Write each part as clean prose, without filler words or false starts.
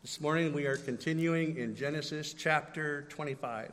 This morning we are continuing in Genesis chapter 25.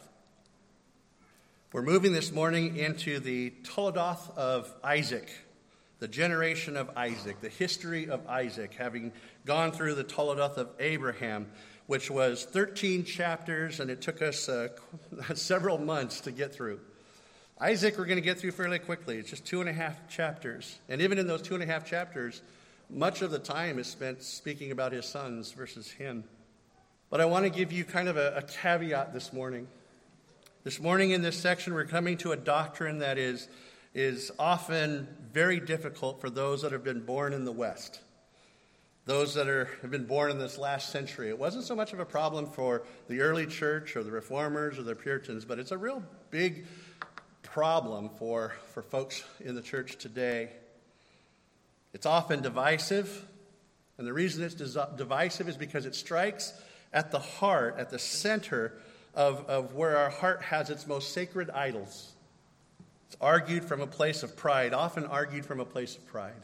We're moving this morning into the Toledoth of Isaac, the generation of Isaac, the history of Isaac, having gone through the Toledoth of Abraham, which was 13 chapters, and it took us several months to get through. Isaac we're going to get through fairly quickly. It's just 2.5 chapters. And even in those 2.5 chapters, much of the time is spent speaking about his sons versus him. But I want to give you kind of a caveat this morning. This morning in this section, we're coming to a doctrine that is often very difficult for those that have been born in the West. Those that have been born in this last century. It wasn't so much of a problem for the early church or the Reformers or the Puritans, but it's a real big problem for folks in the church today. It's often divisive, and the reason it's divisive is because it strikes at the heart, at the center of where our heart has its most sacred idols. It's argued from a place of pride, often argued from a place of pride.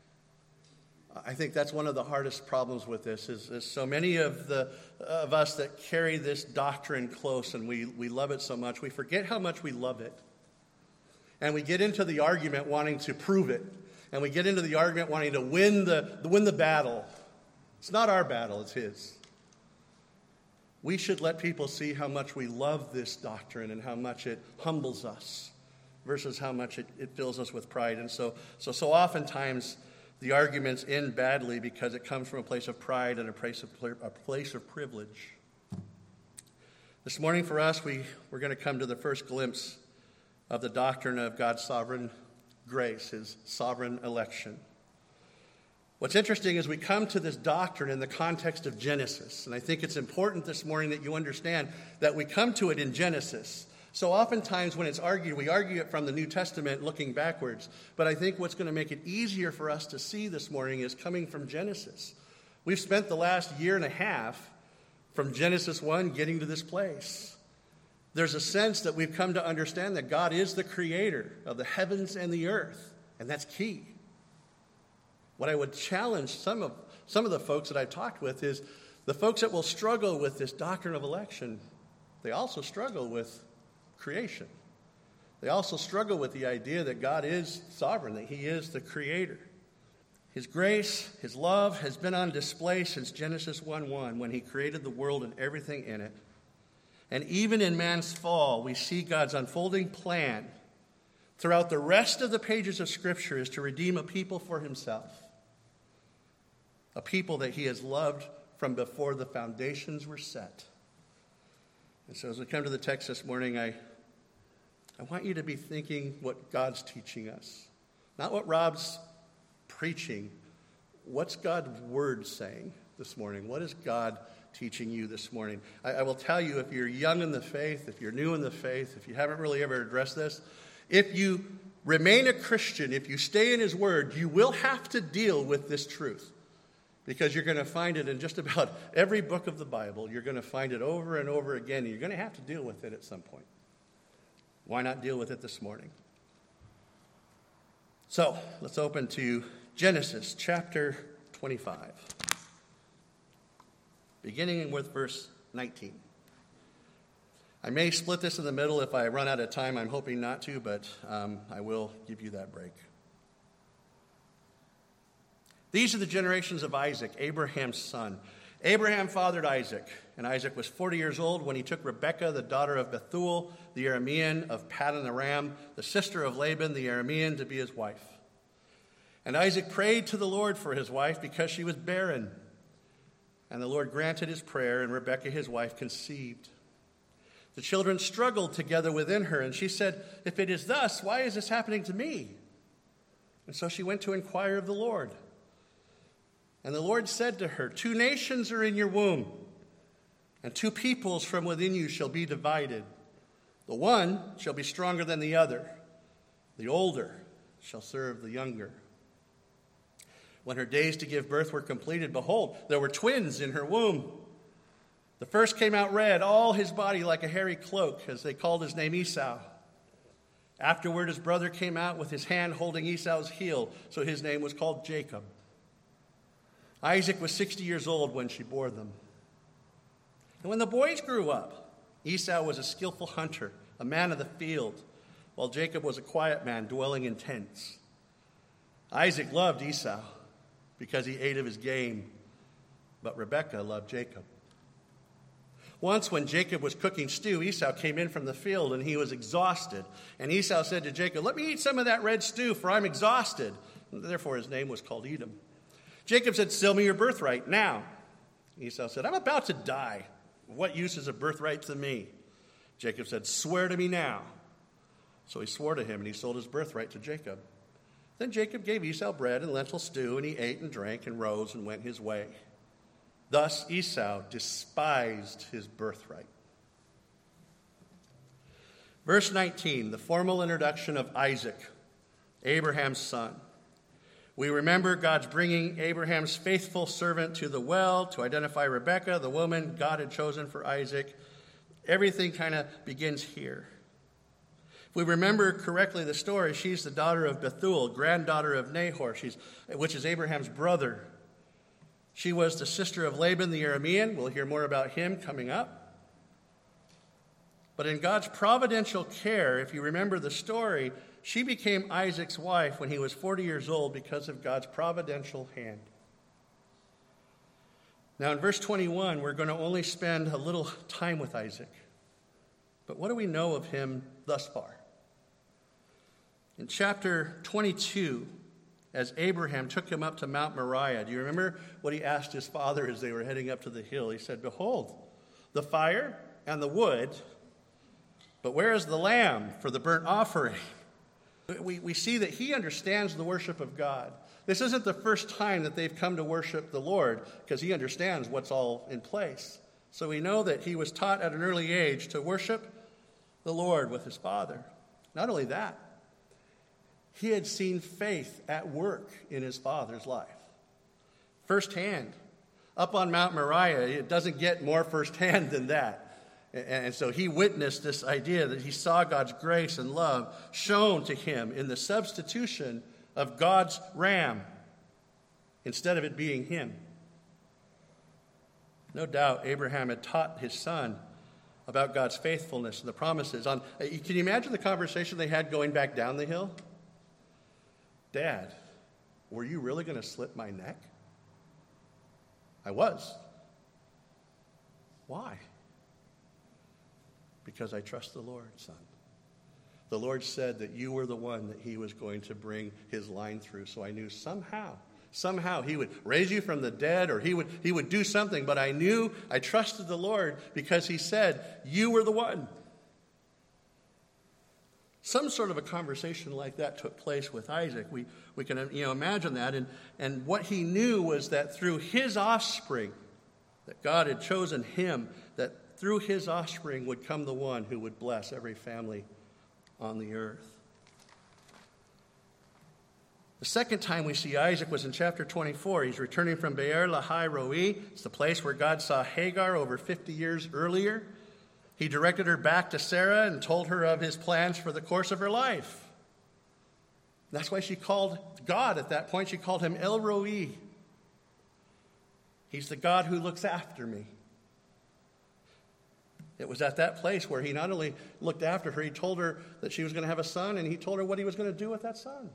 I think that's one of the hardest problems with this, is so many of us that carry this doctrine close and we love it so much, we forget how much we love it. And we get into the argument wanting to prove it. And we get into the argument wanting to win the battle. It's not our battle, it's his. We should let people see how much we love this doctrine and how much it humbles us versus how much it fills us with pride. And so oftentimes the arguments end badly because it comes from a place of pride and a place of privilege. This morning for us, we're going to come to the first glimpse of the doctrine of God's sovereign grace, his sovereign election. What's interesting is we come to this doctrine in the context of Genesis, and I think it's important this morning that you understand that we come to it in Genesis. So oftentimes when it's argued, we argue it from the New Testament looking backwards, but I think what's going to make it easier for us to see this morning is coming from Genesis. We've spent the last year and a half from Genesis 1 getting to this place. There's a sense that we've come to understand that God is the creator of the heavens and the earth, and that's key. What I would challenge some of the folks that I've talked with is the folks that will struggle with this doctrine of election, they also struggle with creation. They also struggle with the idea that God is sovereign, that he is the creator. His grace, his love has been on display since Genesis 1:1 when he created the world and everything in it. And even in man's fall, we see God's unfolding plan throughout the rest of the pages of Scripture is to redeem a people for himself. A people that he has loved from before the foundations were set. And so as we come to the text this morning, I want you to be thinking what God's teaching us. Not what Rob's preaching. What's God's word saying this morning? What is God teaching you this morning? I will tell you, if you're young in the faith, if you're new in the faith, if you haven't really ever addressed this, if you remain a Christian, if you stay in his word, you will have to deal with this truth. Because you're going to find it in just about every book of the Bible. You're going to find it over and over again, and you're going to have to deal with it at some point. Why not deal with it this morning? So, let's open to Genesis chapter 25. Beginning with verse 19. I may split this in the middle if I run out of time. I'm hoping not to, but I will give you that break. These are the generations of Isaac, Abraham's son. Abraham fathered Isaac, and Isaac was 40 years old when he took Rebekah, the daughter of Bethuel, the Aramean of Paddan Aram, the sister of Laban, the Aramean, to be his wife. And Isaac prayed to the Lord for his wife because she was barren. And the Lord granted his prayer, and Rebekah, his wife, conceived. The children struggled together within her, and she said, "If it is thus, why is this happening to me?" And so she went to inquire of the Lord. And the Lord said to her, "Two nations are in your womb, and two peoples from within you shall be divided. The one shall be stronger than the other. The older shall serve the younger." When her days to give birth were completed, behold, there were twins in her womb. The first came out red, all his body like a hairy cloak, as they called his name Esau. Afterward, his brother came out with his hand holding Esau's heel, so his name was called Jacob. Isaac was 60 years old when she bore them. And when the boys grew up, Esau was a skillful hunter, a man of the field, while Jacob was a quiet man dwelling in tents. Isaac loved Esau because he ate of his game, but Rebekah loved Jacob. Once when Jacob was cooking stew, Esau came in from the field and he was exhausted. And Esau said to Jacob, "Let me eat some of that red stew, for I'm exhausted." And therefore his name was called Edom. Jacob said, "Sell me your birthright now." Esau said, "I'm about to die. What use is a birthright to me?" Jacob said, "Swear to me now." So he swore to him, and he sold his birthright to Jacob. Then Jacob gave Esau bread and lentil stew, and he ate and drank and rose and went his way. Thus Esau despised his birthright. Verse 19, the formal introduction of Isaac, Abraham's son. We remember God's bringing Abraham's faithful servant to the well to identify Rebekah, the woman God had chosen for Isaac. Everything kind of begins here. If we remember correctly the story, she's the daughter of Bethuel, granddaughter of Nahor, which is Abraham's brother. She was the sister of Laban the Aramean. We'll hear more about him coming up. But in God's providential care, if you remember the story, she became Isaac's wife when he was 40 years old because of God's providential hand. Now in verse 21, we're going to only spend a little time with Isaac. But what do we know of him thus far? In chapter 22, as Abraham took him up to Mount Moriah, do you remember what he asked his father as they were heading up to the hill? He said, "Behold, the fire and the wood, but where is the lamb for the burnt offering?" We see that he understands the worship of God. This isn't the first time that they've come to worship the Lord, because he understands what's all in place. So we know that he was taught at an early age to worship the Lord with his father. Not only that, he had seen faith at work in his father's life. Firsthand. Up on Mount Moriah, it doesn't get more firsthand than that. And so he witnessed this idea that he saw God's grace and love shown to him in the substitution of God's ram instead of it being him. No doubt Abraham had taught his son about God's faithfulness and the promises. Can you imagine the conversation they had going back down the hill? "Dad, were you really going to slit my neck?" "I was." "Why?" "Because I trust the Lord, son. The Lord said that you were the one that he was going to bring his line through. So I knew somehow he would raise you from the dead, or he would do something. But I trusted the Lord because he said, you were the one." Some sort of a conversation like that took place with Isaac. We can imagine that. And what he knew was that through his offspring, that God had chosen him, that through his offspring would come the one who would bless every family on the earth. The second time we see Isaac was in chapter 24. He's returning from Beer Lahai Roi. It's the place where God saw Hagar over 50 years earlier. He directed her back to Sarah and told her of his plans for the course of her life. That's why she called God at that point, she called him El Roi. He's the God who looks after me. It was at that place where he not only looked after her, he told her that she was going to have a son, and he told her what he was going to do with that son.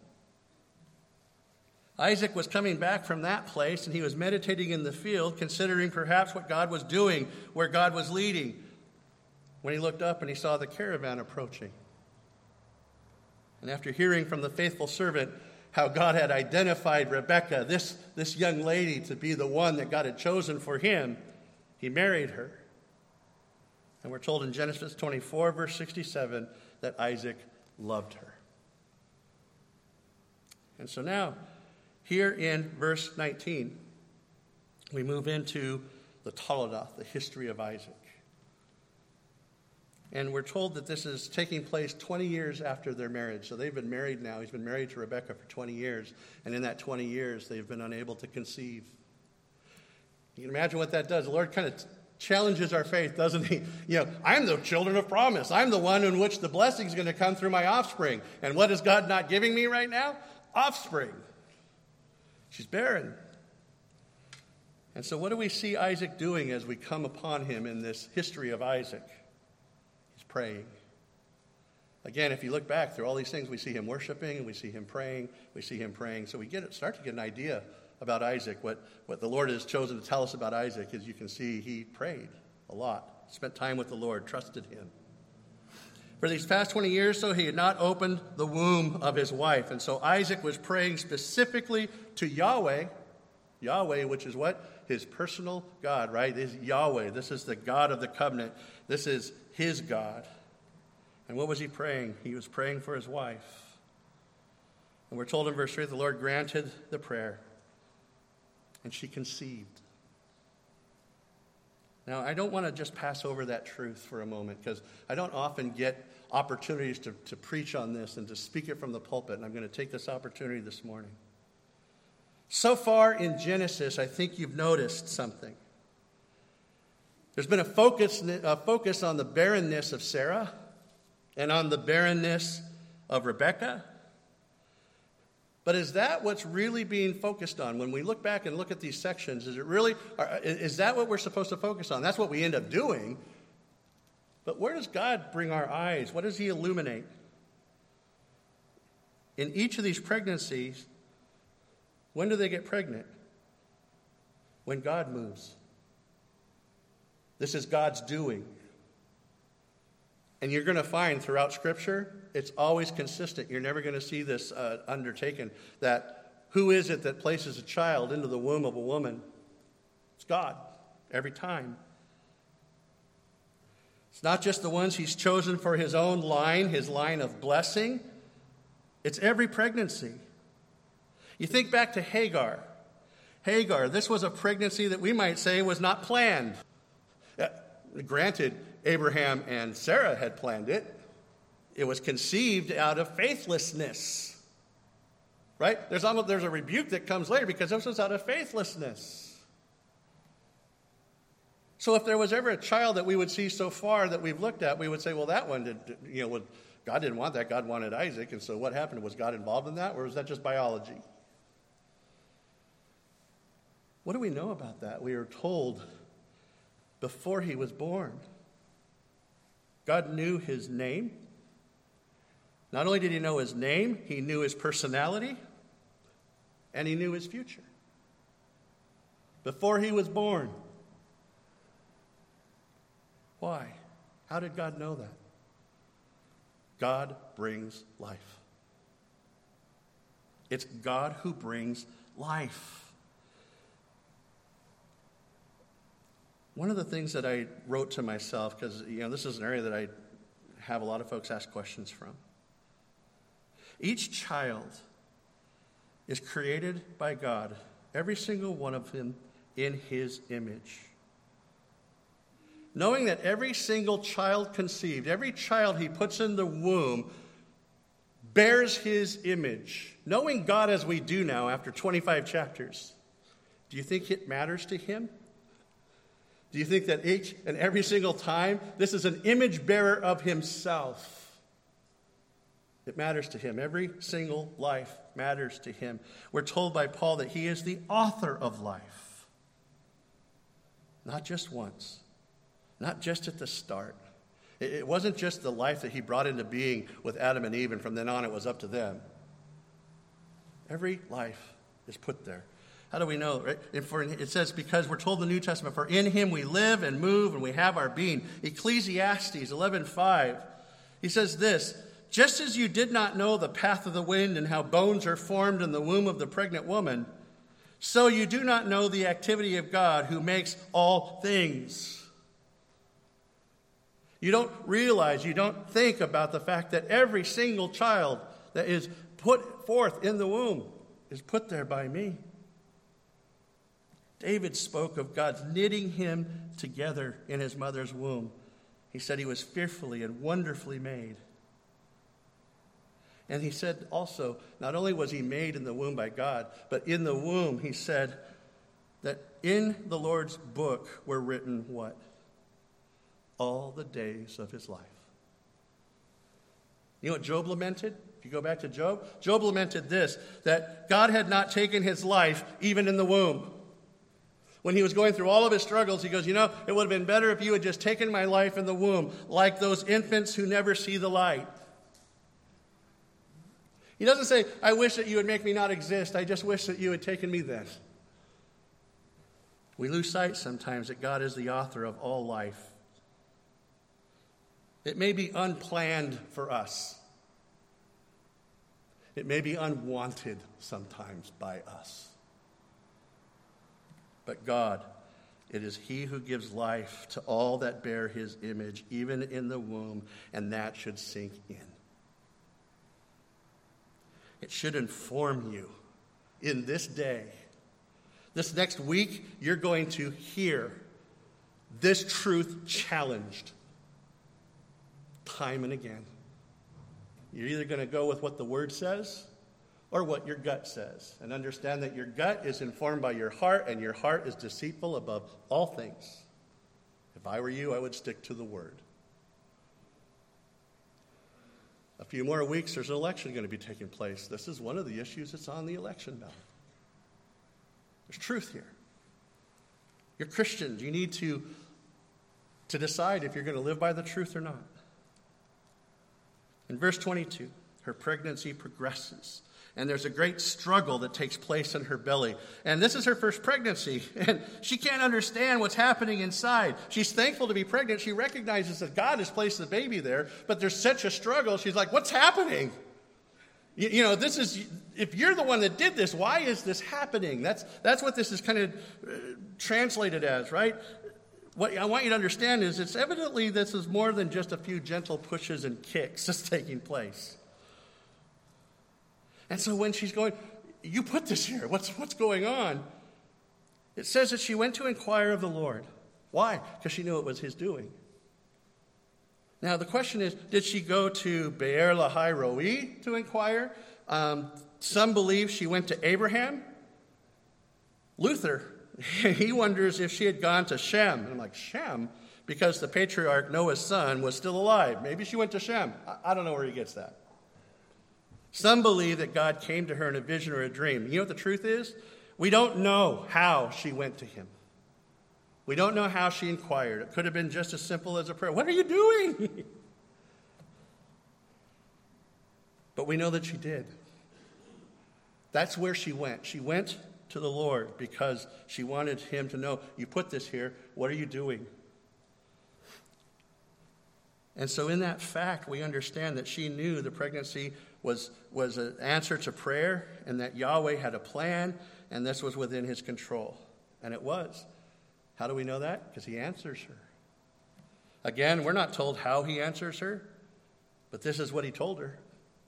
Isaac was coming back from that place, and he was meditating in the field, considering perhaps what God was doing, where God was leading, when he looked up and he saw the caravan approaching. And after hearing from the faithful servant how God had identified Rebekah, this young lady, to be the one that God had chosen for him, he married her. And we're told in Genesis 24, verse 67, that Isaac loved her. And so now, here in verse 19, we move into the Toledoth, the history of Isaac. And we're told that this is taking place 20 years after their marriage. So they've been married now. He's been married to Rebekah for 20 years. And in that 20 years, they've been unable to conceive. You can imagine what that does. The Lord kind of challenges our faith, doesn't he? I'm the children of promise. I'm the one in which the blessing is going to come through my offspring. And what is God not giving me right now? Offspring. She's barren. And so what do we see Isaac doing as we come upon him in this history of Isaac? He's praying. Again, if you look back through all these things, we see him worshiping, and we see him praying, So we start to get an idea about Isaac. What the Lord has chosen to tell us about Isaac is, you can see, he prayed a lot, spent time with the Lord, trusted him. For these past 20 years, so he had not opened the womb of his wife. And so Isaac was praying specifically to Yahweh, which is what? His personal God, right? This is Yahweh. This is the God of the covenant. This is his God. And what was he praying? He was praying for his wife. And we're told in verse 3, the Lord granted the prayer, and she conceived. Now, I don't want to just pass over that truth for a moment, because I don't often get opportunities to preach on this and to speak it from the pulpit, and I'm going to take this opportunity this morning. So far in Genesis, I think you've noticed something. There's been a focus on the barrenness of Sarah and on the barrenness of Rebekah. But is that what's really being focused on? When we look back and look at these sections, is that what we're supposed to focus on? That's what we end up doing. But where does God bring our eyes? What does he illuminate? In each of these pregnancies, when do they get pregnant? When God moves. This is God's doing. And you're going to find throughout Scripture, it's always consistent. You're never going to see this undertaken, that who is it that places a child into the womb of a woman? It's God, every time. It's not just the ones he's chosen for his own line, his line of blessing. It's every pregnancy. You think back to Hagar. Hagar, this was a pregnancy that we might say was not planned. Granted, Abraham and Sarah had planned it. It was conceived out of faithlessness. Right? There's a rebuke that comes later because this was out of faithlessness. So if there was ever a child that we would see so far that we've looked at, we would say, well, that one God didn't want that. God wanted Isaac. And so what happened? Was God involved in that? Or was that just biology? What do we know about that? We are told before he was born, God knew his name. Not only did he know his name, he knew his personality, and he knew his future. Before he was born. Why? How did God know that? God brings life. It's God who brings life. One of the things that I wrote to myself, because this is an area that I have a lot of folks ask questions from. Each child is created by God, every single one of them in his image. Knowing that every single child conceived, every child he puts in the womb bears his image. Knowing God as we do now after 25 chapters, do you think it matters to him? Do you think that each and every single time, this is an image bearer of himself? It matters to him. Every single life matters to him. We're told by Paul that he is the author of life. Not just once. Not just at the start. It wasn't just the life that he brought into being with Adam and Eve, and from then on it was up to them. Every life is put there. How do we know? Right? It says, because we're told in the New Testament, for in him we live and move and we have our being. Ecclesiastes 11:5, he says this, just as you did not know the path of the wind and how bones are formed in the womb of the pregnant woman, so you do not know the activity of God who makes all things. You don't realize, you don't think about the fact that every single child that is put forth in the womb is put there by me. David spoke of God's knitting him together in his mother's womb. He said he was fearfully and wonderfully made. And he said also, not only was he made in the womb by God, but in the womb he said that in the Lord's book were written what? All the days of his life. You know what Job lamented? If you go back to Job, Job lamented this, that God had not taken his life even in the womb. When he was going through all of his struggles, he goes, it would have been better if you had just taken my life in the womb, like those infants who never see the light. He doesn't say, I wish that you would make me not exist. I just wish that you had taken me then. We lose sight sometimes that God is the author of all life. It may be unplanned for us. It may be unwanted sometimes by us. But God, it is he who gives life to all that bear his image, even in the womb, and that should sink in. It should inform you in this day. This next week, you're going to hear this truth challenged time and again. You're either going to go with what the Word says or what your gut says, and understand that your gut is informed by your heart, and your heart is deceitful above all things. If I were you, I would stick to the Word. A few more weeks, there's an election going to be taking place. This is one of the issues that's on the election ballot. There's truth here. You're Christians. You need to decide if you're going to live by the truth or not. In verse 22, her pregnancy progresses, and there's a great struggle that takes place in her belly. And this is her first pregnancy, and she can't understand what's happening inside. She's thankful to be pregnant. She recognizes that God has placed the baby there, but there's such a struggle. She's like, what's happening? This is, if you're the one that did this, why is this happening? That's what this is kind of translated as, right? What I want you to understand is it's evidently this is more than just a few gentle pushes and kicks that's taking place. And so when she's going, you put this here, what's going on? It says that she went to inquire of the Lord. Why? Because she knew it was his doing. Now the question is, did she go to Be'er Lahai Roi to inquire? Some believe she went to Abraham. Luther, he wonders if she had gone to Shem. And I'm like, Shem? Because the patriarch, Noah's son, was still alive. Maybe she went to Shem. I don't know where he gets that. Some believe that God came to her in a vision or a dream. You know what the truth is? We don't know how she went to him. We don't know how she inquired. It could have been just as simple as a prayer. What are you doing? But we know that she did. That's where she went. She went to the Lord because she wanted him to know, you put this here, what are you doing? And so in that fact, we understand that she knew the pregnancy was an answer to prayer, and that Yahweh had a plan, and this was within his control. And it was. How do we know that? Because he answers her. Again, we're not told how he answers her, but this is what he told her.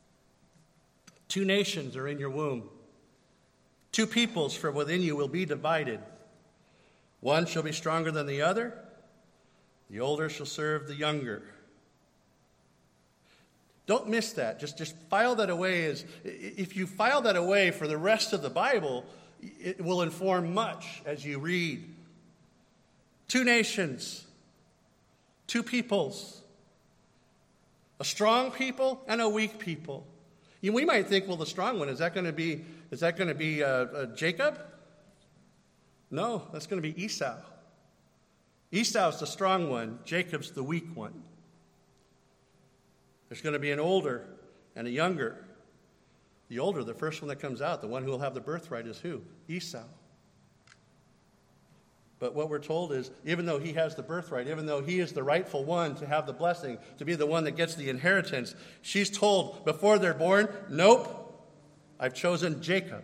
2 nations are in your womb. 2 peoples from within you will be divided. One shall be stronger than the other. The older shall serve the younger. Don't miss that. Just file that away. If you file that away for the rest of the Bible, it will inform much as you read. 2 nations, 2 peoples, a strong people and a weak people. We might think, well, the strong one, is that going to be Jacob? No, that's going to be Esau. Esau's the strong one. Jacob's the weak one. There's going to be an older and a younger. The older, the first one that comes out, the one who will have the birthright is who? Esau. But what we're told is, even though he has the birthright, even though he is the rightful one to have the blessing, to be the one that gets the inheritance, she's told before they're born, nope, I've chosen Jacob.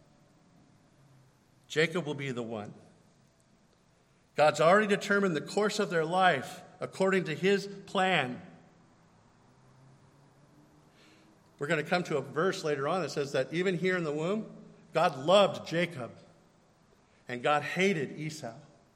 Jacob will be the one. God's already determined the course of their life according to his plan. We're going to come to a verse later on that says that even here in the womb, God loved Jacob and God hated Esau.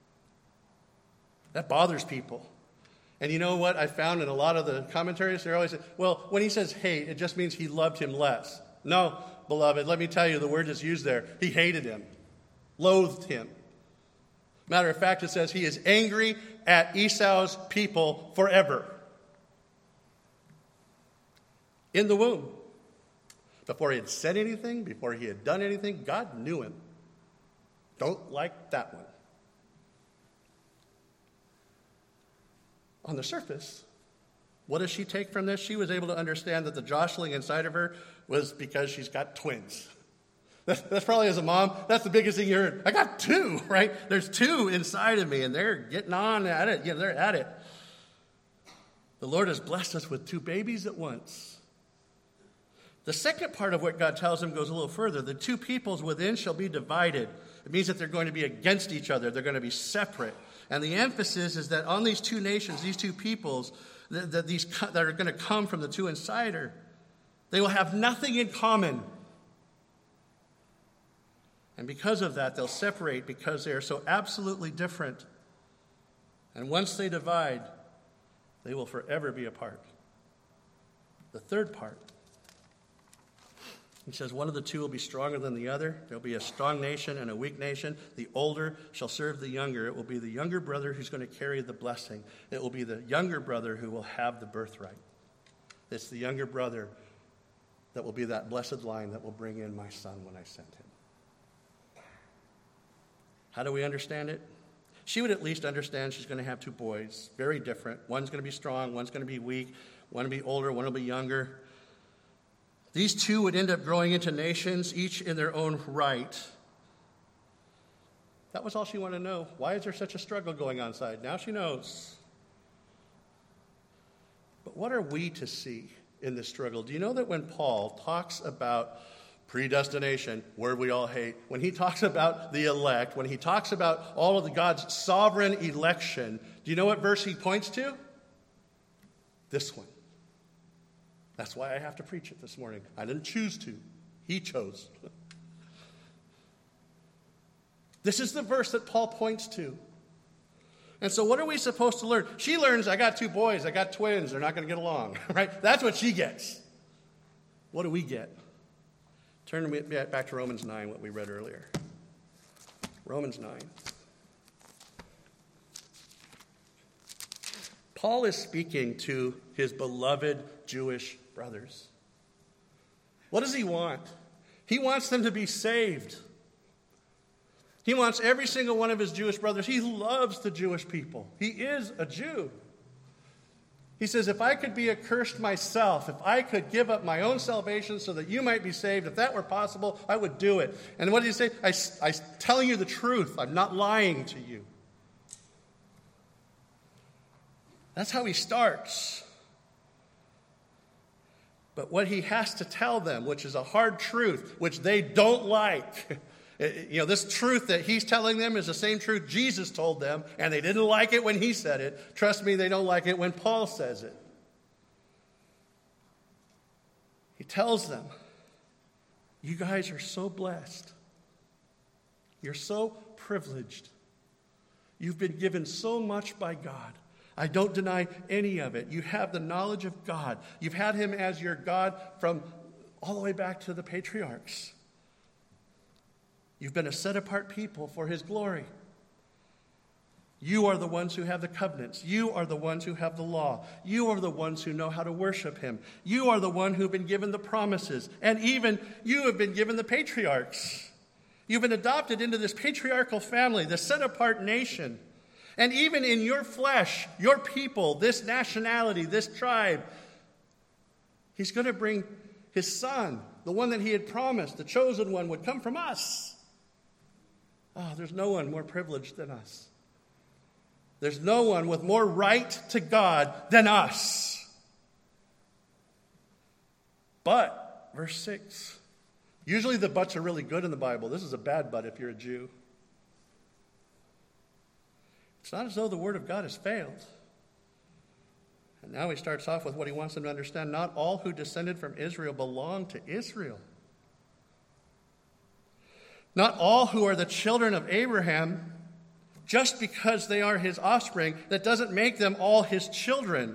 That bothers people. And you know what I found in a lot of the commentaries? They always say, well, when he says hate, it just means he loved him less. No, beloved, let me tell you, the word is used there. He hated him, loathed him. Matter of fact, it says he is angry at Esau's people forever. In the womb. Before he had said anything, before he had done anything, God knew him. Don't like that one. on the surface, what does she take from this? She was able to understand that the jostling inside of her was because she's got twins. That's probably, as a mom, that's the biggest thing you heard. I got two, right? There's two inside of me, and they're getting on at it. They're at it. The Lord has blessed us with two babies at once. The second part of what God tells him goes a little further. The two peoples within shall be divided. It means that they're going to be against each other. They're going to be separate. And the emphasis is that on these two nations, these two peoples, that are going to come from the two inside her, they will have nothing in common. And because of that, they'll separate because they are so absolutely different. And once they divide, they will forever be apart. The third part, he says, one of the two will be stronger than the other. There'll be a strong nation and a weak nation. The older shall serve the younger. It will be the younger brother who's going to carry the blessing. It will be the younger brother who will have the birthright. It's the younger brother that will be that blessed line that will bring in my son when I send him. How do we understand it? She would at least understand she's going to have two boys, very different. One's going to be strong, one's going to be weak, one will be older, one will be younger. These two would end up growing into nations, each in their own right. That was all she wanted to know. Why is there such a struggle going on inside? Now she knows. But what are we to see in this struggle? Do you know that when Paul talks about predestination, word we all hate, when he talks about the elect, when he talks about all of the God's sovereign election, do you know what verse he points to? This one. That's why I have to preach it this morning. I didn't choose to. He chose. This is the verse that Paul points to. And so what are we supposed to learn? She learns, I got two boys, I got twins, they're not going to get along, right? That's what she gets. What do we get? Turn back to Romans 9, what we read earlier. Romans 9. Paul is speaking to his beloved Jewish brothers. What does he want? He wants them to be saved. He wants every single one of his Jewish brothers. He loves the Jewish people. He is a Jew. He says, if I could be accursed myself, if I could give up my own salvation so that you might be saved, if that were possible, I would do it. And what did he say? I'm telling you the truth. I'm not lying to you. That's how he starts. But what he has to tell them, which is a hard truth, which they don't like, this truth that he's telling them is the same truth Jesus told them, and they didn't like it when he said it. Trust me, they don't like it when Paul says it. He tells them, you guys are so blessed. You're so privileged. You've been given so much by God. I don't deny any of it. You have the knowledge of God. You've had him as your God from all the way back to the patriarchs. You've been a set-apart people for his glory. You are the ones who have the covenants. You are the ones who have the law. You are the ones who know how to worship him. You are the one who've been given the promises. And even you have been given the patriarchs. You've been adopted into this patriarchal family, this set-apart nation. And even in your flesh, your people, this nationality, this tribe, he's going to bring his son, the one that he had promised, the chosen one, would come from us. Oh, there's no one more privileged than us. There's no one with more right to God than us. But, verse 6, usually the buts are really good in the Bible. This is a bad but if you're a Jew. It's not as though the word of God has failed. And now he starts off with what he wants them to understand. Not all who descended from Israel belong to Israel. Not all who are the children of Abraham, just because they are his offspring, that doesn't make them all his children.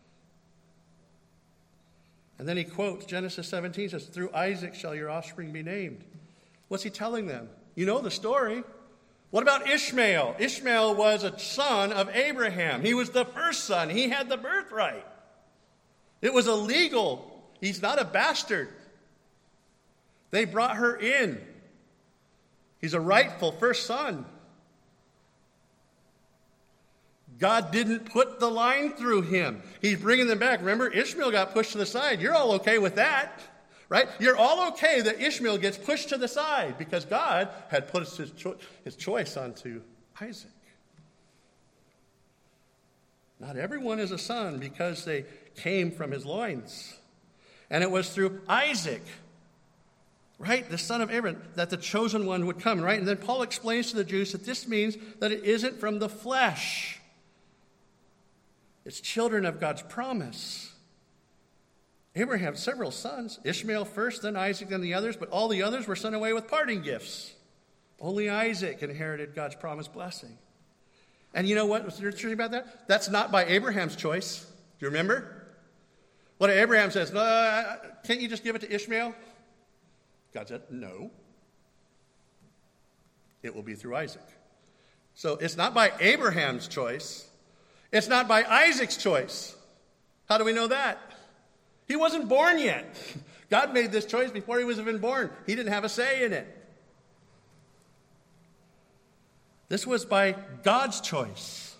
And then he quotes Genesis 17, says, through Isaac shall your offspring be named. What's he telling them? You know the story. What about Ishmael? Ishmael was a son of Abraham. He was the first son. He had the birthright. It was illegal. He's not a bastard. They brought her in. He's a rightful first son. God didn't put the line through him. He's bringing them back. Remember, Ishmael got pushed to the side. You're all okay with that, right? You're all okay that Ishmael gets pushed to the side because God had put his choice onto Isaac. Not everyone is a son because they came from his loins. And it was through Isaac, right, the son of Abraham, that the chosen one would come, right? And then Paul explains to the Jews that this means that it isn't from the flesh. It's children of God's promise. Abraham had several sons, Ishmael first, then Isaac, then the others, but all the others were sent away with parting gifts. Only Isaac inherited God's promised blessing. And you know what was interesting about that? That's not by Abraham's choice. Do you remember? What Abraham says, no, can't you just give it to Ishmael? God said, no. It will be through Isaac. So it's not by Abraham's choice. It's not by Isaac's choice. How do we know that? He wasn't born yet. God made this choice before he was even born. He didn't have a say in it. This was by God's choice.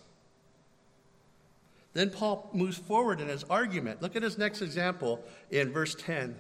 Then Paul moves forward in his argument. Look at his next example in verse 10.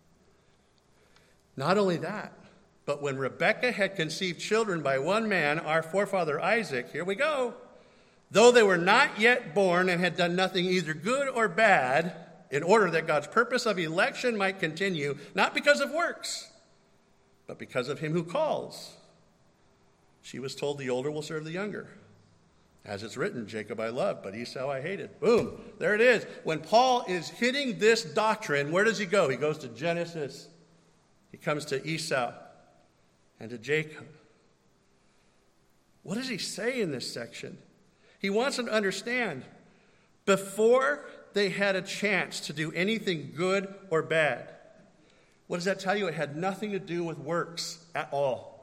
Not only that, but when Rebekah had conceived children by one man, our forefather Isaac, here we go, though they were not yet born and had done nothing either good or bad, in order that God's purpose of election might continue, not because of works, but because of him who calls. She was told the older will serve the younger. As it's written, Jacob I loved, but Esau I hated. Boom, there it is. When Paul is hitting this doctrine, where does he go? He goes to Genesis. He comes to Esau and to Jacob. What does he say in this section? He wants them to understand, before they had a chance to do anything good or bad, what does that tell you? It had nothing to do with works at all.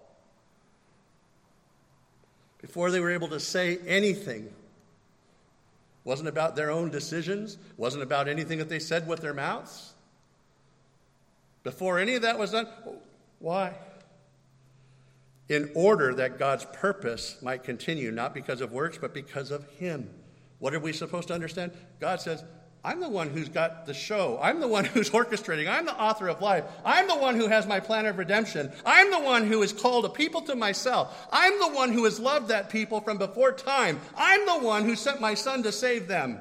Before they were able to say anything, wasn't about their own decisions, wasn't about anything that they said with their mouths. Before any of that was done, why? In order that God's purpose might continue, not because of works, but because of him. What are we supposed to understand? God says, I'm the one who's got the show. I'm the one who's orchestrating. I'm the author of life. I'm the one who has my plan of redemption. I'm the one who has called a people to myself. I'm the one who has loved that people from before time. I'm the one who sent my son to save them.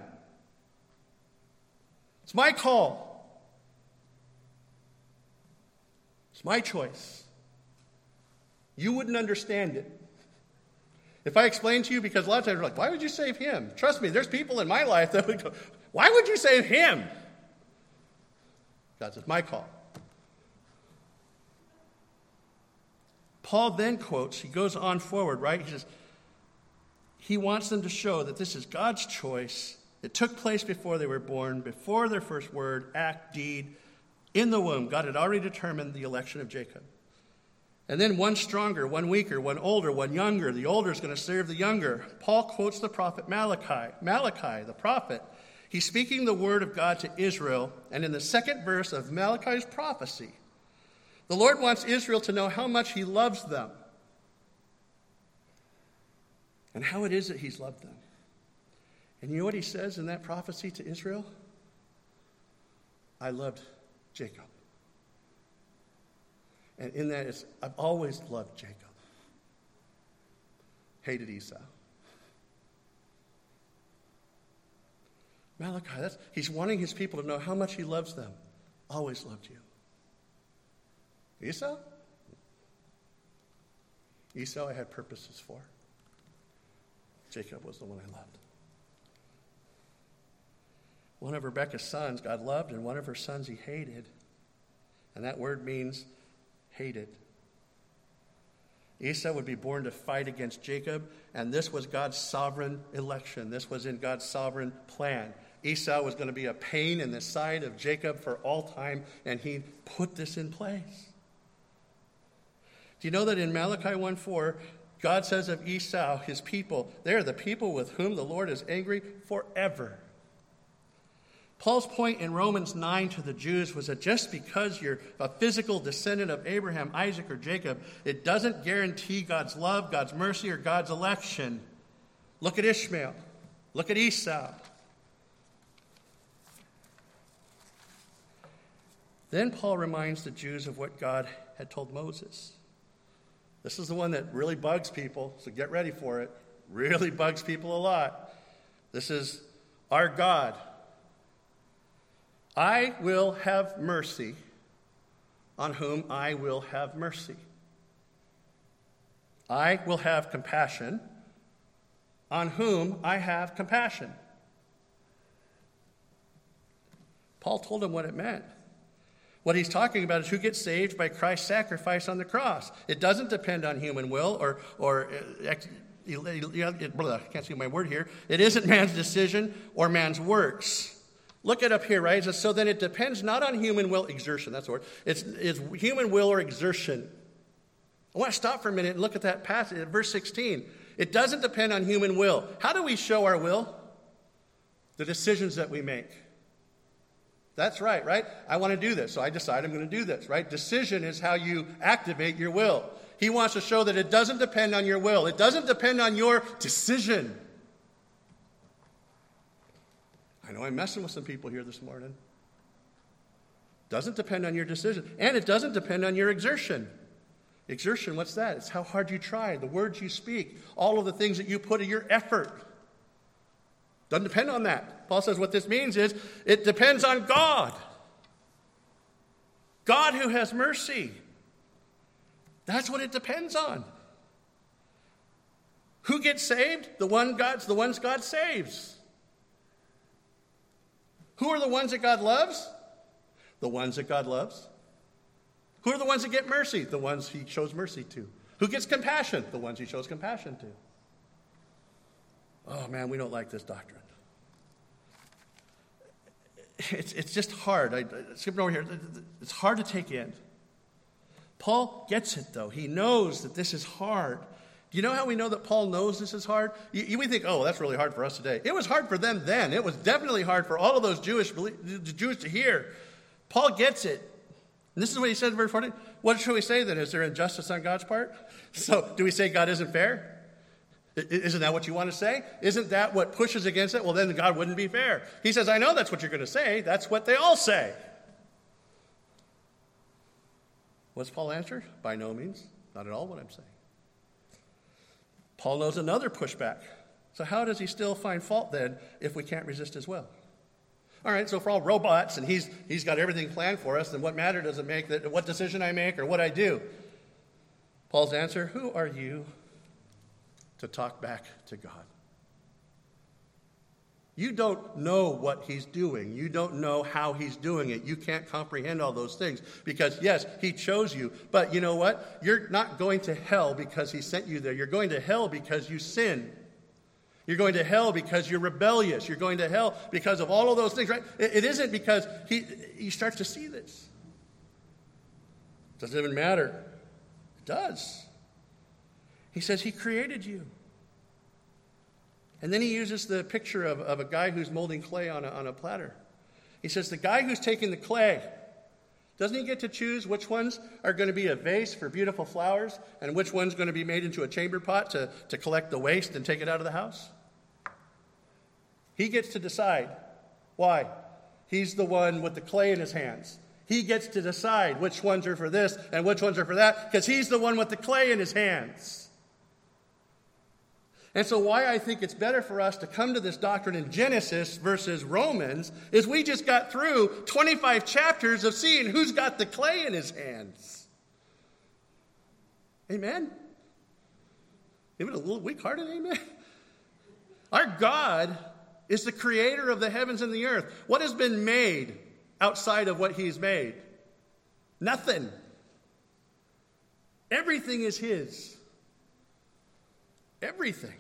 It's my call. It's my choice. You wouldn't understand it. If I explained to you, because a lot of times you're like, why would you save him? Trust me, there's people in my life that would go, why would you save him? God says, my call. Paul then quotes, he goes on forward, right? He says, he wants them to show that this is God's choice. It took place before they were born, before their first word, act, deed. In the womb, God had already determined the election of Jacob. And then one stronger, one weaker, one older, one younger. The older is going to serve the younger. Paul quotes the prophet Malachi. Malachi, the prophet, he's speaking the word of God to Israel. And in the second verse of Malachi's prophecy, the Lord wants Israel to know how much he loves them and how it is that he's loved them. And you know what he says in that prophecy to Israel? I loved Jacob. And in that, I've always loved Jacob. Hated Esau. Malachi, he's wanting his people to know how much he loves them. Always loved you. Esau? Esau I had purposes for. Jacob was the one I loved. One of Rebekah's sons God loved, and one of her sons he hated. And that word means hated. Esau would be born to fight against Jacob, and this was God's sovereign election. This was in God's sovereign plan. Esau was going to be a pain in the side of Jacob for all time, and he put this in place. Do you know that in Malachi 1:4, God says of Esau, his people, they are the people with whom the Lord is angry forever. Paul's point in Romans 9 to the Jews was that just because you're a physical descendant of Abraham, Isaac, or Jacob, it doesn't guarantee God's love, God's mercy, or God's election. Look at Ishmael. Look at Esau. Then Paul reminds the Jews of what God had told Moses. This is the one that really bugs people, so get ready for it. Really bugs people a lot. This is our God. I will have mercy on whom I will have mercy. I will have compassion on whom I have compassion. Paul told him what it meant. What he's talking about is who gets saved by Christ's sacrifice on the cross. It doesn't depend on human will I can't see my word here. It isn't man's decision or man's works. Look it up here, right? It says, so then it depends not on human will, exertion, that's the word. It's human will or exertion. I want to stop for a minute and look at that passage, verse 16. It doesn't depend on human will. How do we show our will? The decisions that we make. That's right? I want to do this, so I decide I'm going to do this, right? Decision is how you activate your will. He wants to show that it doesn't depend on your will. It doesn't depend on your decision. I know I'm messing with some people here this morning. Doesn't depend on your decision. And it doesn't depend on your exertion. Exertion, what's that? It's how hard you try, the words you speak, all of the things that you put in your effort. Doesn't depend on that. Paul says what this means is it depends on God. God who has mercy. That's what it depends on. Who gets saved? The ones God saves. Who are the ones that God loves? The ones that God loves. Who are the ones that get mercy? The ones he shows mercy to. Who gets compassion? The ones he shows compassion to. Oh man, we don't like this doctrine. It's just hard. Skipping over here. It's hard to take in. Paul gets it, though. He knows that this is hard. Do you know how we know that Paul knows this is hard? We think, oh, that's really hard for us today. It was hard for them then. It was definitely hard for all of those Jews to hear. Paul gets it. And this is what he said in verse 14. What should we say then? Is there injustice on God's part? So do we say God isn't fair? Isn't that what you want to say? Isn't that what pushes against it? Well, then God wouldn't be fair. He says, I know that's what you're going to say. That's what they all say. What's Paul answer? By no means. Not at all what I'm saying. Paul knows another pushback. So how does he still find fault then if we can't resist his will? All right, so if we're all robots and he's got everything planned for us, then what matter does it make that what decision I make or what I do? Paul's answer, who are you to talk back to God? You don't know what he's doing. You don't know how he's doing it. You can't comprehend all those things because, yes, he chose you. But you know what? You're not going to hell because he sent you there. You're going to hell because you sin. You're going to hell because you're rebellious. You're going to hell because of all of those things, right? It isn't because he starts to see this. It doesn't even matter. It does. He says he created you. And then he uses the picture of a guy who's molding clay on a platter. He says the guy who's taking the clay, doesn't he get to choose which ones are going to be a vase for beautiful flowers and which one's going to be made into a chamber pot to collect the waste and take it out of the house? He gets to decide. Why? He's the one with the clay in his hands. He gets to decide which ones are for this and which ones are for that because he's the one with the clay in his hands. And so why I think it's better for us to come to this doctrine in Genesis versus Romans is we just got through 25 chapters of seeing who's got the clay in his hands. Amen? Give it a little weak-hearted amen? Our God is the creator of the heavens and the earth. What has been made outside of what he's made? Nothing. Everything is his. Everything.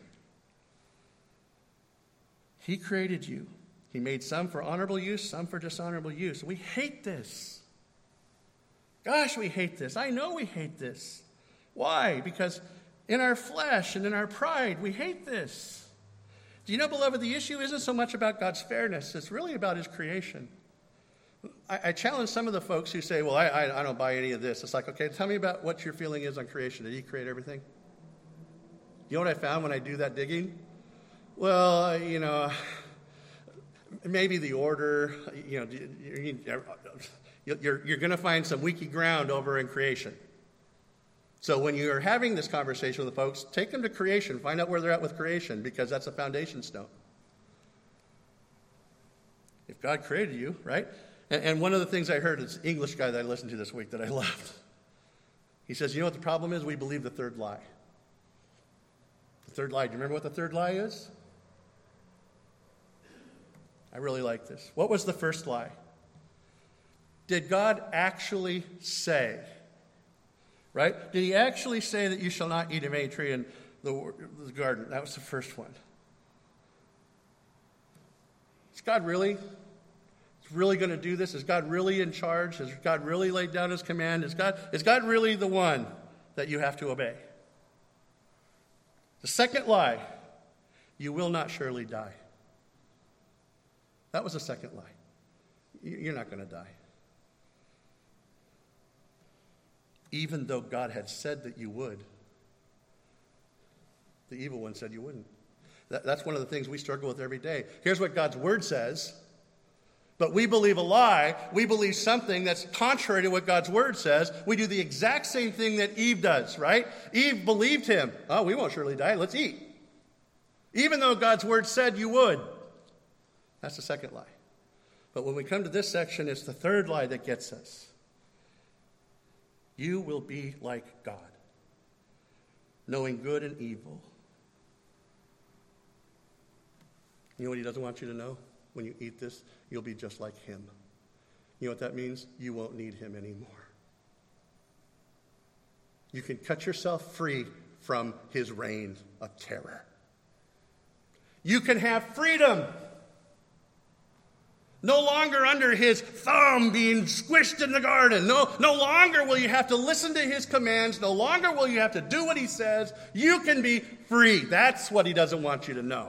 He created you. He made some for honorable use, some for dishonorable use. We hate this. Gosh, we hate this. I know we hate this. Why? Because in our flesh and in our pride, we hate this. Do you know, beloved, the issue isn't so much about God's fairness. It's really about his creation. I challenge some of the folks who say, well, I don't buy any of this. It's like, okay, tell me about what your feeling is on creation. Did he create everything? You know what I found when I do that digging? well, maybe the order, you're going to find some weaky ground over in creation. So when you're having this conversation with the folks, take them to creation. Find out where they're at with creation, because that's a foundation stone. If God created you, right? And one of the things I heard is an English guy that I listened to this week that I loved. He says, you know what the problem is? We believe the third lie. The third lie. Do you remember what the third lie is? I really like this. What was the first lie? Did God actually say, right? Did he actually say that you shall not eat of any tree in the garden? That was the first one. Is God really going to do this? Is God really in charge? Has God really laid down his command? Is God really the one that you have to obey? The second lie, you will not surely die. That was the second lie. You're not going to die. Even though God had said that you would. The evil one said you wouldn't. That's one of the things we struggle with every day. Here's what God's word says. But we believe a lie. We believe something that's contrary to what God's word says. We do the exact same thing that Eve does, right? Eve believed him. Oh, we won't surely die. Let's eat. Even though God's word said you would. That's the second lie. But when we come to this section, it's the third lie that gets us. You will be like God, knowing good and evil. You know what he doesn't want you to know? When you eat this, you'll be just like him. You know what that means? You won't need him anymore. You can cut yourself free from his reign of terror. You can have freedom. No longer under his thumb being squished in the garden. No longer will you have to listen to his commands. No longer will you have to do what he says. You can be free. That's what he doesn't want you to know.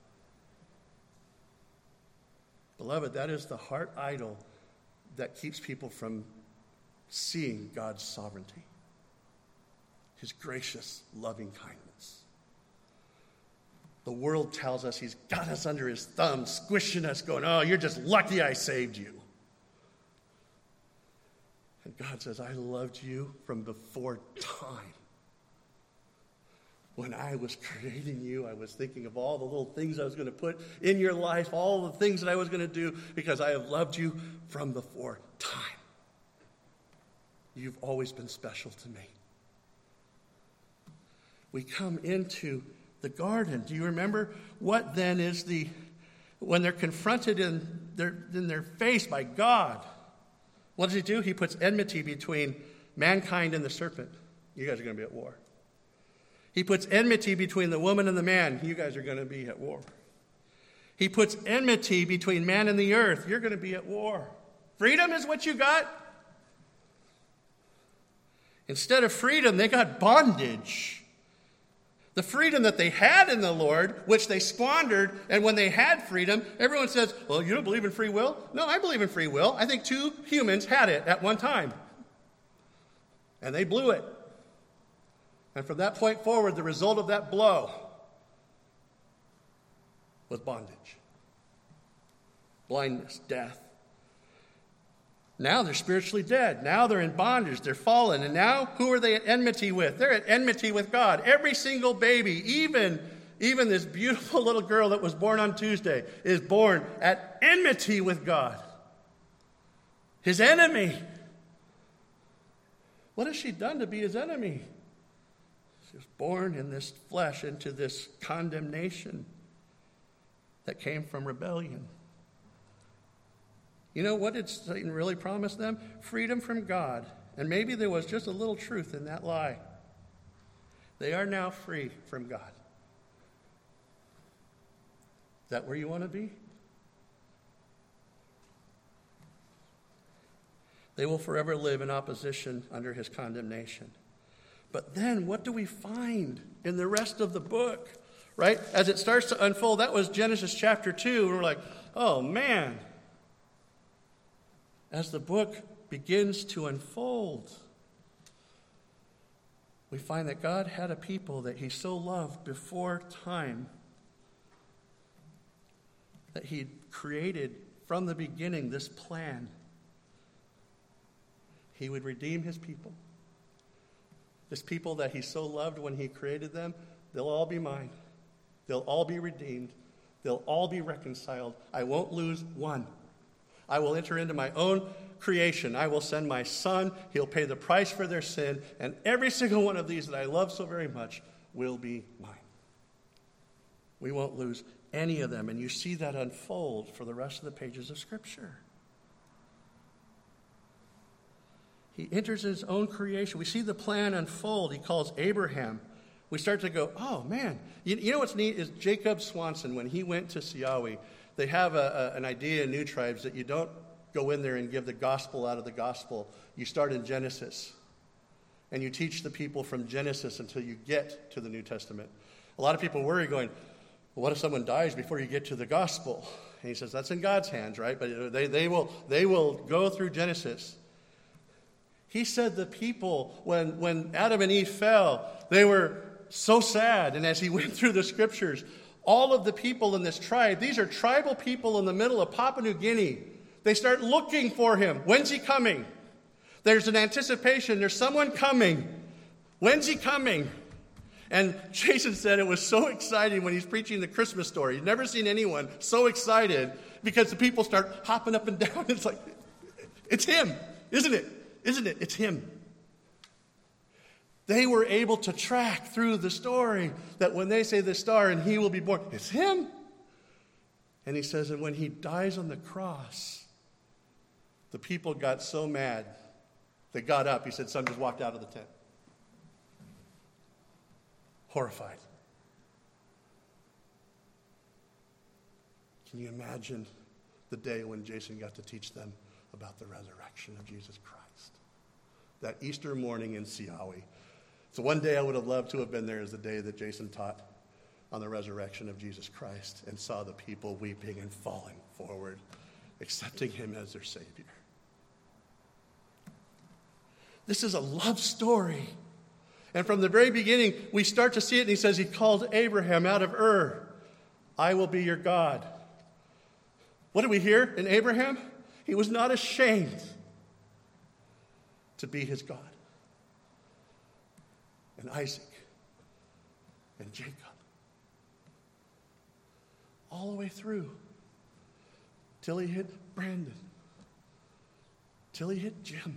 Beloved, that is the heart idol that keeps people from seeing God's sovereignty. His gracious, loving kindness. The world tells us he's got us under his thumb, squishing us, going, oh, you're just lucky I saved you. And God says, I loved you from before time. When I was creating you, I was thinking of all the little things I was going to put in your life, all the things that I was going to do, because I have loved you from before time. You've always been special to me. We come into the garden. Do you remember what then is when they're confronted in their face by God? What does he do? He puts enmity between mankind and the serpent. You guys are going to be at war. He puts enmity between the woman and the man. You guys are going to be at war. He puts enmity between man and the earth. You're going to be at war. Freedom is what you got. Instead of freedom, they got bondage. The freedom that they had in the Lord, which they squandered, and when they had freedom, everyone says, well, you don't believe in free will? No, I believe in free will. I think 2 humans had it at one time. And they blew it. And from that point forward, the result of that blow was bondage, blindness, death. Now they're spiritually dead. Now they're in bondage. They're fallen. And now who are they at enmity with? They're at enmity with God. Every single baby, even this beautiful little girl that was born on Tuesday, is born at enmity with God. His enemy. What has she done to be his enemy? She was born in this flesh into this condemnation that came from rebellion. You know, what did Satan really promise them? Freedom from God. And maybe there was just a little truth in that lie. They are now free from God. Is that where you want to be? They will forever live in opposition under his condemnation. But then what do we find in the rest of the book? Right? As it starts to unfold, that was Genesis chapter 2. And we're like, oh man. As the book begins to unfold, we find that God had a people that he so loved before time that he created from the beginning this plan. He would redeem his people. This people that he so loved when he created them, they'll all be mine. They'll all be redeemed. They'll all be reconciled. I won't lose one. I will enter into my own creation. I will send my son. He'll pay the price for their sin. And every single one of these that I love so very much will be mine. We won't lose any of them. And you see that unfold for the rest of the pages of Scripture. He enters his own creation. We see the plan unfold. He calls Abraham. We start to go, oh, man. You know what's neat is Jacob Swanson, when he went to Siawi, they have an idea in New Tribes that you don't go in there and give the gospel out of the gospel. You start in Genesis, and you teach the people from Genesis until you get to the New Testament. A lot of people worry going, well, what if someone dies before you get to the gospel? And he says, that's in God's hands, right? But they will go through Genesis. He said the people, when Adam and Eve fell, they were so sad. And as he went through the Scriptures, all of the people in this tribe, these are tribal people in the middle of Papua New Guinea. They start looking for him. When's he coming? There's an anticipation. There's someone coming. When's he coming? And Jason said it was so exciting when he's preaching the Christmas story. He'd never seen anyone so excited because the people start hopping up and down. It's like, it's him, isn't it? Isn't it? It's him. They were able to track through the story that when they say the star and he will be born, it's him. And he says, and when he dies on the cross, the people got so mad, they got up. He said, son just walked out of the tent. Horrified. Can you imagine the day when Jason got to teach them about the resurrection of Jesus Christ? That Easter morning in Siawi. So one day I would have loved to have been there is the day that Jason taught on the resurrection of Jesus Christ and saw the people weeping and falling forward, accepting him as their Savior. This is a love story. And from the very beginning, we start to see it, and he says he called Abraham out of Ur. I will be your God. What do we hear in Abraham? He was not ashamed to be his God. And Isaac and Jacob. All the way through. Till he hit Brandon. Till he hit Jim.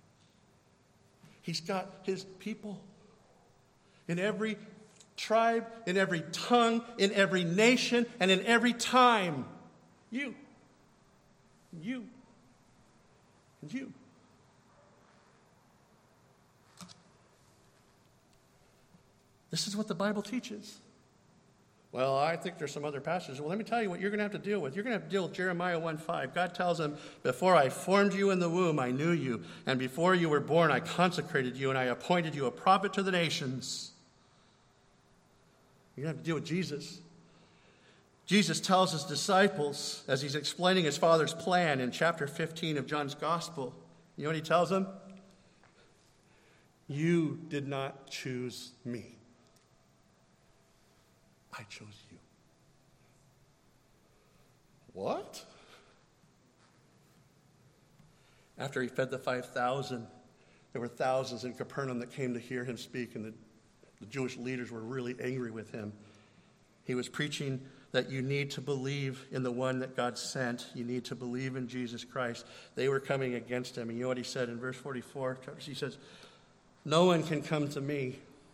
He's got his people. In every tribe, in every tongue, in every nation, and in every time. You. You. And you. This is what the Bible teaches. Well, I think there's some other passages. Well, let me tell you what you're going to have to deal with. You're going to have to deal with Jeremiah 1:5. God tells him, before I formed you in the womb, I knew you. And before you were born, I consecrated you, and I appointed you a prophet to the nations. You're going to have to deal with Jesus. Jesus tells his disciples, as he's explaining his Father's plan in chapter 15 of John's Gospel, you know what he tells them? You did not choose me. I chose you. What? After he fed the 5,000, there were thousands in Capernaum that came to hear him speak, and the Jewish leaders were really angry with him. He was preaching that you need to believe in the one that God sent. You need to believe in Jesus Christ. They were coming against him. And you know what he said in verse 44? He says, no one can come to me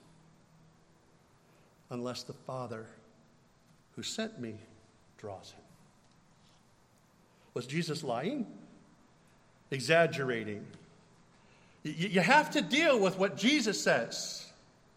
unless the Father who sent me draws him. Was Jesus lying? Exaggerating? You have to deal with what Jesus says.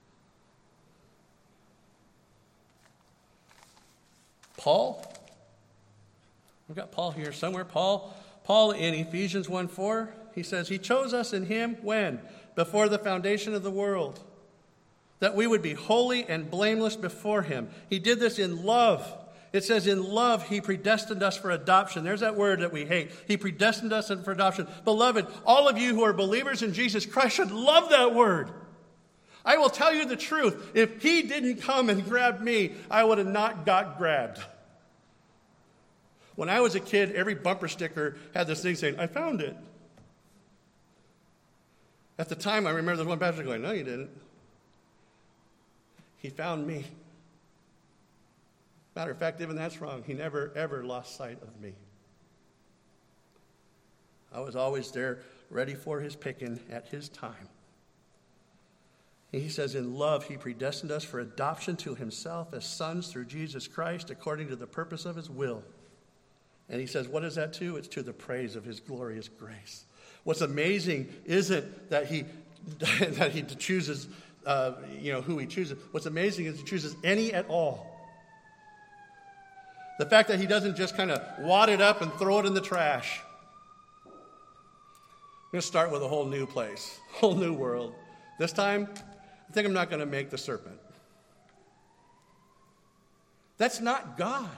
Paul? We've got Paul here somewhere. Paul in Ephesians 1:4, he says, he chose us in him when? Before the foundation of the world, that we would be holy and blameless before him. He did this in love. It says in love, he predestined us for adoption. There's that word that we hate. He predestined us for adoption. Beloved, all of you who are believers in Jesus Christ should love that word. I will tell you the truth. If he didn't come and grab me, I would have not got grabbed. When I was a kid, every bumper sticker had this thing saying, I found it. At the time, I remember the one pastor going, no, you didn't. He found me. Matter of fact, even that's wrong. He never, ever lost sight of me. I was always there, ready for his picking at his time. He says, in love, he predestined us for adoption to himself as sons through Jesus Christ, according to the purpose of his will. And he says, what is that to? It's to the praise of his glorious grace. What's amazing isn't that he chooses, who he chooses. What's amazing is he chooses any at all. The fact that he doesn't just kind of wad it up and throw it in the trash. I'm going to start with a whole new place, whole new world. This time, I think I'm not going to make the serpent. That's not God.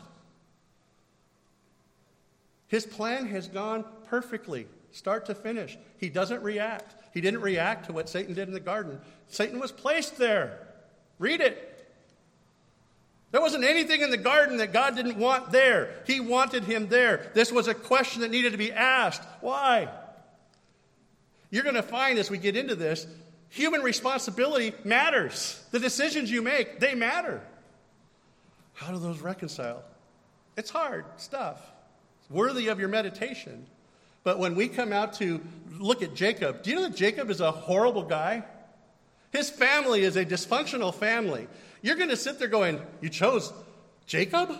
His plan has gone perfectly, start to finish. He doesn't react. He didn't react to what Satan did in the garden. Satan was placed there. Read it. There wasn't anything in the garden that God didn't want there. He wanted him there. This was a question that needed to be asked. Why? You're going to find as we get into this, human responsibility matters. The decisions you make, they matter. How do those reconcile? It's hard stuff. It's worthy of your meditation. But when we come out to look at Jacob, do you know that Jacob is a horrible guy? His family is a dysfunctional family. You're going to sit there going, you chose Jacob?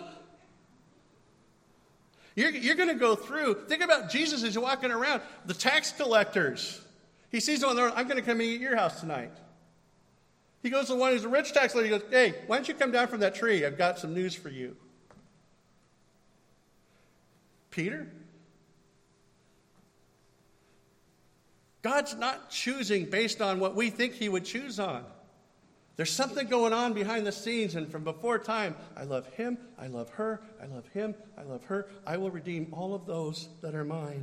You're going to go through. Think about Jesus as you're walking around. The tax collectors. He sees one there. I'm going to come eat at your house tonight. He goes to the one who's a rich tax collector. He goes, hey, why don't you come down from that tree? I've got some news for you. Peter? God's not choosing based on what we think he would choose on. There's something going on behind the scenes, and from before time, I love him, I love her, I love him, I love her. I will redeem all of those that are mine.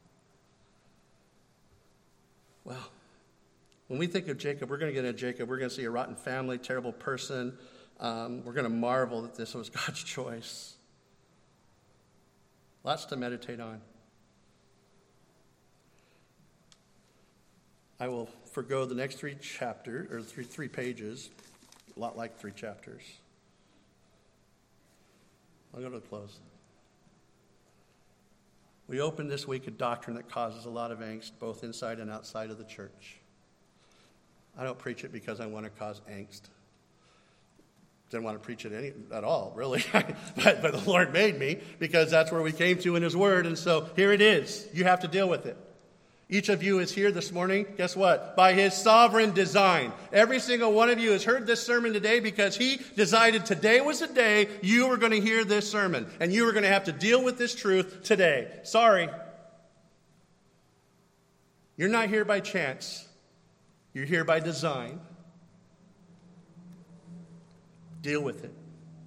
Well, when we think of Jacob, we're going to get into Jacob. We're going to see a rotten family, terrible person. We're going to marvel that this was God's choice. Lots to meditate on. I will forgo the next three chapters, or three pages, a lot like 3 chapters. I'll go to a close. We open this week a doctrine that causes a lot of angst, both inside and outside of the church. I don't preach it because I want to cause angst. Didn't want to preach it at all, really. but the Lord made me, because that's where we came to in his word, and so here it is. You have to deal with it. Each of you is here this morning, guess what? By his sovereign design. Every single one of you has heard this sermon today because he decided today was the day you were going to hear this sermon. And you were going to have to deal with this truth today. Sorry. You're not here by chance. You're here by design. Deal with it.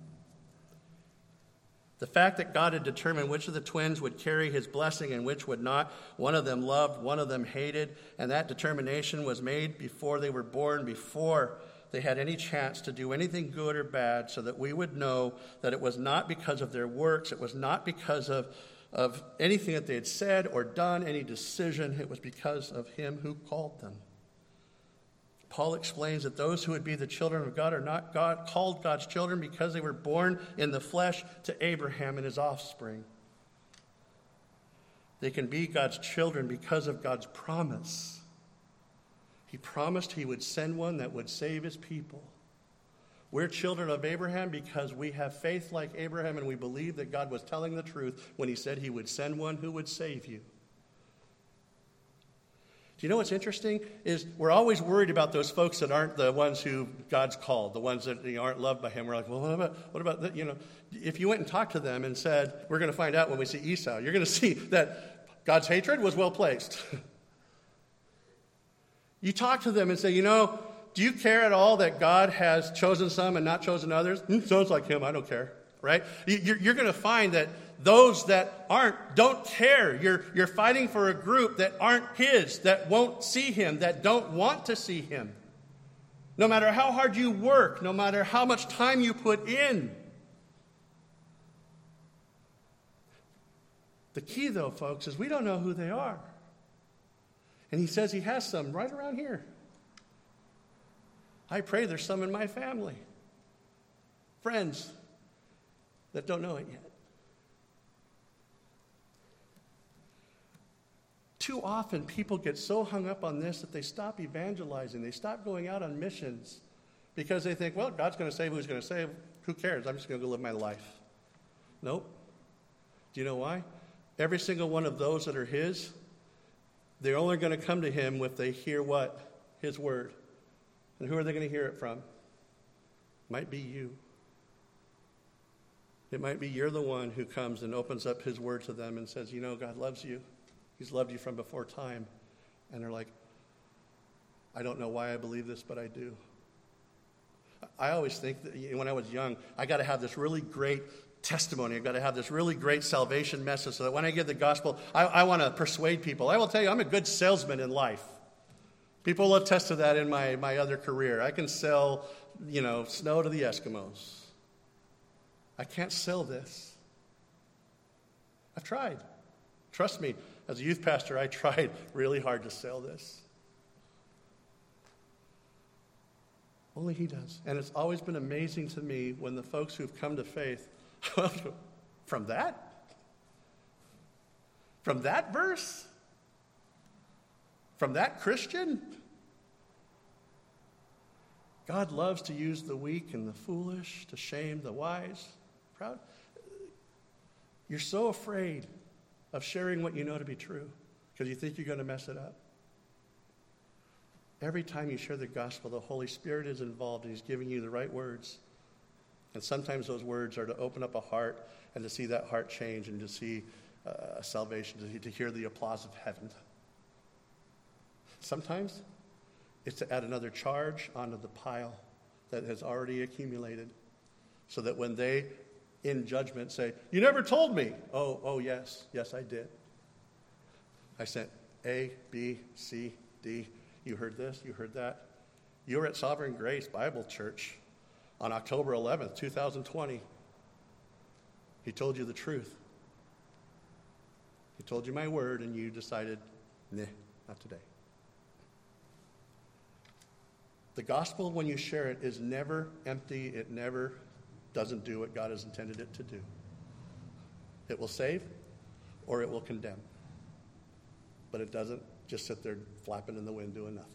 The fact that God had determined which of the twins would carry his blessing and which would not, one of them loved, one of them hated, and that determination was made before they were born, before they had any chance to do anything good or bad, so that we would know that it was not because of their works, it was not because of anything that they had said or done, any decision, it was because of him who called them. Paul explains that those who would be the children of God are not called God's children because they were born in the flesh to Abraham and his offspring. They can be God's children because of God's promise. He promised he would send one that would save his people. We're children of Abraham because we have faith like Abraham, and we believe that God was telling the truth when he said he would send one who would save you. Do you know what's interesting is we're always worried about those folks that aren't the ones who God's called, the ones that aren't loved by him. We're like, well, what about that? You know, if you went and talked to them and said, we're going to find out when we see Esau, you're going to see that God's hatred was well placed. You talk to them and say, do you care at all that God has chosen some and not chosen others? Sounds like him, I don't care, right? You're going to find that those that don't care. You're fighting for a group that aren't his, that won't see him, that don't want to see him. No matter how hard you work, no matter how much time you put in. The key, though, folks, is we don't know who they are. And he says he has some right around here. I pray there's some in my family. Friends that don't know it yet. Too often people get so hung up on this that they stop evangelizing. They stop going out on missions because they think, well, God's going to save who's going to save. Who cares? I'm just going to go live my life. Nope. Do you know why? Every single one of those that are his, they're only going to come to him if they hear what? His word. And who are they going to hear it from? Might be you. It might be you're the one who comes and opens up his word to them and says, you know, God loves you. He's loved you from before time. And they're like, I don't know why I believe this, but I do. I always think that when I was young, I got to have this really great testimony. I've got to have this really great salvation message so that when I give the gospel, I want to persuade people. I will tell you, I'm a good salesman in life. People will attest to that in my other career. I can sell, snow to the Eskimos. I can't sell this. I've tried. Trust me, as a youth pastor, I tried really hard to sell this. Only he does. And it's always been amazing to me when the folks who've come to faith, from that? From that verse? From that Christian? God loves to use the weak and the foolish to shame the wise. Proud? You're so afraid of sharing what you know to be true because you think you're going to mess it up. Every time you share the gospel, the Holy Spirit is involved and he's giving you the right words. And sometimes those words are to open up a heart and to see that heart change and to see salvation, to hear the applause of heaven. Sometimes it's to add another charge onto the pile that has already accumulated so that when they, in judgment, say, you never told me. Oh, yes, I did. I sent A, B, C, D. You heard this, you heard that. You were at Sovereign Grace Bible Church on October 11th, 2020. He told you the truth. He told you my word, and you decided, nah, not today. The gospel, when you share it, is never empty. It never doesn't do what God has intended it to do. It will save or it will condemn. But it doesn't just sit there flapping in the wind doing nothing.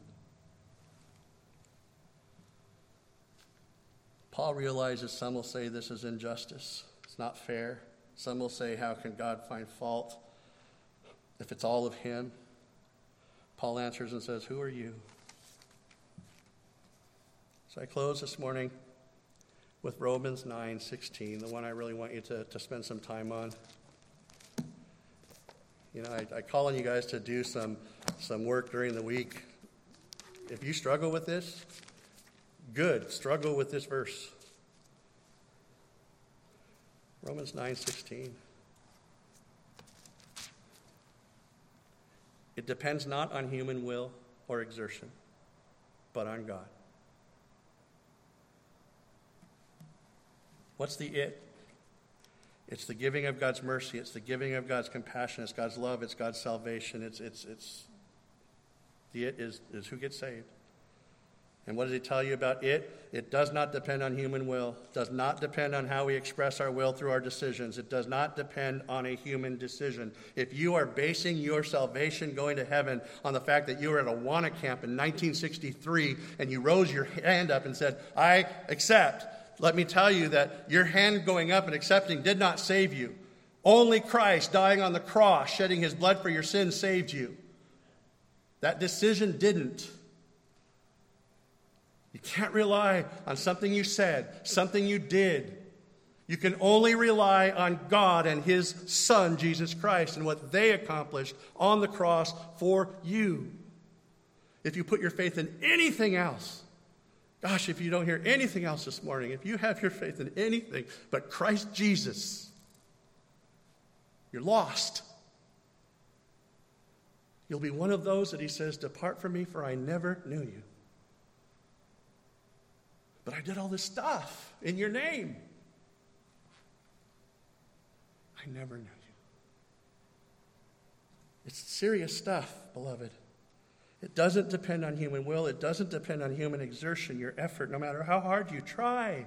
Paul realizes some will say this is injustice. It's not fair. Some will say, how can God find fault if it's all of him? Paul answers and says, who are you? So I close this morning with Romans 9:16, the one I really want you to spend some time on. I call on you guys to do some work during the week. If you struggle with this, good. Struggle with this verse. Romans 9:16. It depends not on human will or exertion, but on God. What's the it? It's the giving of God's mercy. It's the giving of God's compassion. It's God's love. It's God's salvation. It's the it is who gets saved. And what does he tell you about it? It does not depend on human will. It does not depend on how we express our will through our decisions. It does not depend on a human decision. If you are basing your salvation going to heaven on the fact that you were at a Awana camp in 1963 and you rose your hand up and said, I accept, let me tell you that your hand going up and accepting did not save you. Only Christ dying on the cross, shedding his blood for your sins, saved you. That decision didn't. You can't rely on something you said, something you did. You can only rely on God and his Son, Jesus Christ, and what they accomplished on the cross for you. If you put your faith in anything else, gosh, if you don't hear anything else this morning, if you have your faith in anything but Christ Jesus, you're lost. You'll be one of those that he says, depart from me, for I never knew you. But I did all this stuff in your name. I never knew you. It's serious stuff, beloved. It doesn't depend on human will. It doesn't depend on human exertion, your effort, no matter how hard you try.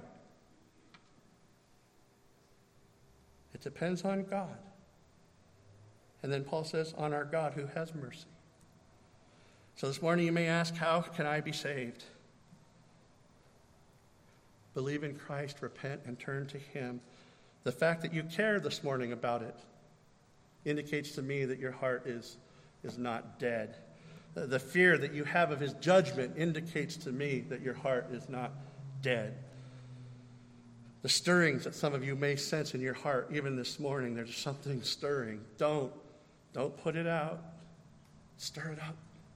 It depends on God. And then Paul says, on our God who has mercy. So this morning you may ask, how can I be saved? Believe in Christ, repent, and turn to him. The fact that you care this morning about it indicates to me that your heart is not dead. The fear that you have of his judgment indicates to me that your heart is not dead. The stirrings that some of you may sense in your heart, even this morning, there's something stirring. Don't put it out. Stir it up.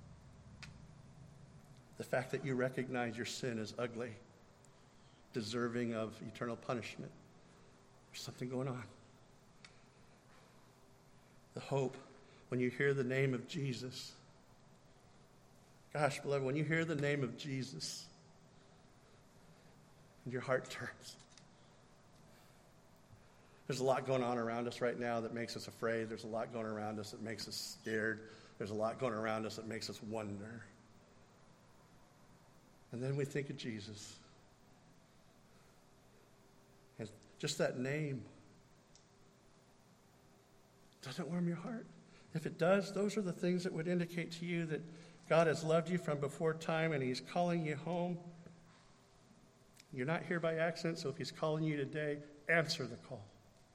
The fact that you recognize your sin is ugly, deserving of eternal punishment. There's something going on. The hope when you hear the name of Jesus. Gosh, beloved, when you hear the name of Jesus, and your heart turns. There's a lot going on around us right now that makes us afraid. There's a lot going around us that makes us scared. There's a lot going around us that makes us wonder. And then we think of Jesus. And just that name doesn't warm your heart. If it does, those are the things that would indicate to you that God has loved you from before time and he's calling you home. You're not here by accident, so if he's calling you today, answer the call.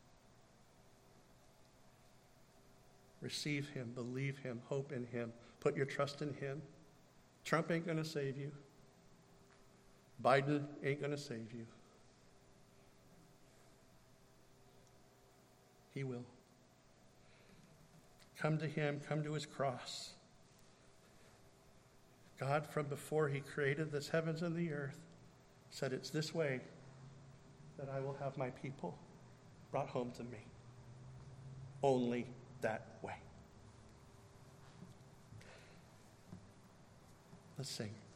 Receive him, believe him, hope in him, put your trust in him. Trump ain't going to save you. Biden ain't going to save you. He will. Come to him, come to his cross. God, from before he created the heavens and the earth, said it's this way that I will have my people brought home to me. Only that way. Let's sing.